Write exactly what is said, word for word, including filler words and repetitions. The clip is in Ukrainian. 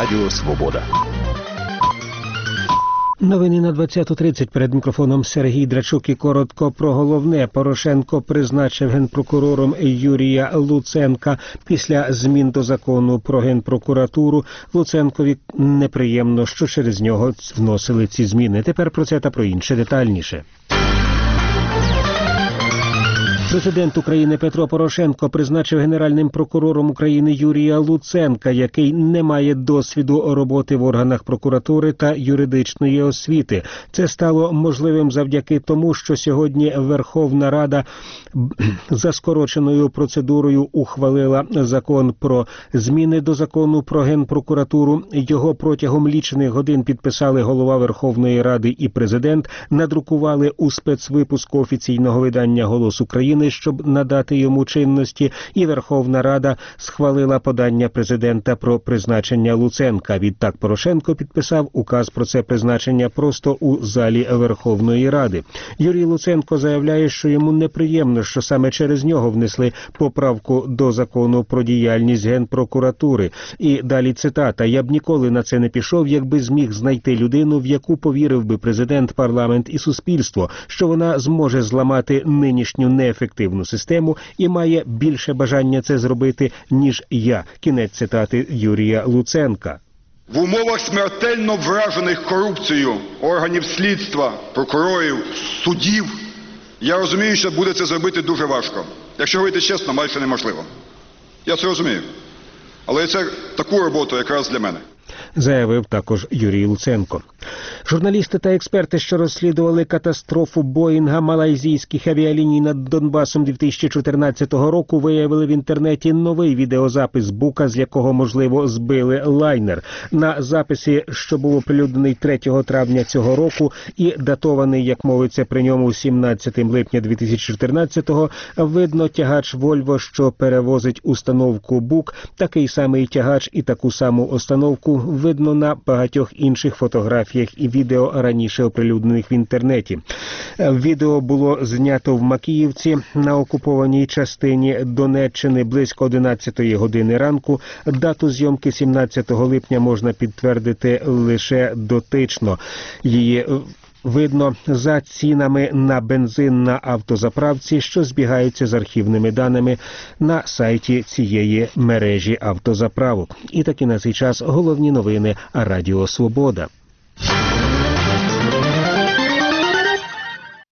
Радіо Свобода. Новини на двадцяту тридцять. Перед мікрофоном Сергій Драчук і коротко про головне. Порошенко призначив генпрокурором Юрія Луценка. Після змін до закону про генпрокуратуру Луценкові неприємно, що через нього вносили ці зміни. Тепер про це та про інше детальніше. Президент України Петро Порошенко призначив генеральним прокурором України Юрія Луценка, який не має досвіду роботи в органах прокуратури та юридичної освіти. Це стало можливим завдяки тому, що сьогодні Верховна Рада за скороченою процедурою ухвалила закон про зміни до закону про генпрокуратуру. Його протягом лічених годин підписали голова Верховної Ради і президент, надрукували у спецвипуску офіційного видання «Голос України», щоб надати йому чинності, і Верховна Рада схвалила подання президента про призначення Луценка. Відтак Порошенко підписав указ про це призначення просто у залі Верховної Ради. Юрій Луценко заявляє, що йому неприємно, що саме через нього внесли поправку до закону про діяльність Генпрокуратури. І далі цитата: «Я б ніколи на це не пішов, якби зміг знайти людину, в яку повірив би президент, парламент і суспільство, що вона зможе зламати нинішню неефективну систему і має більше бажання це зробити, ніж я». Кінець цитати Юрія Луценка. В умовах смертельно вражених корупцією органів слідства, прокурорів, судів, я розумію, що буде це зробити дуже важко. Якщо говорити чесно, майже неможливо. Я це розумію. Але це таку роботу якраз для мене. Заявив також Юрій Луценко. Журналісти та експерти, що розслідували катастрофу Боїнга малайзійських авіаліній над Донбасом дві тисячі чотирнадцятого року, виявили в інтернеті новий відеозапис бука, з якого, можливо, збили лайнер. На записі, що був оприлюднений третього травня цього року і датований, як мовиться при ньому, сімнадцятого липня дві тисячі чотирнадцятого, видно тягач «Вольво», що перевозить установку «Бук». Такий самий тягач і таку саму установку видно на багатьох інших фотографіях і відео, раніше оприлюднених в інтернеті. Відео було знято в Макіївці на окупованій частині Донеччини близько одинадцятої години ранку. Дату зйомки сімнадцятого липня можна підтвердити лише дотично. Її видно за цінами на бензин на автозаправці, що збігаються з архівними даними на сайті цієї мережі автозаправок. І таки на цей час головні новини Радіо Свобода.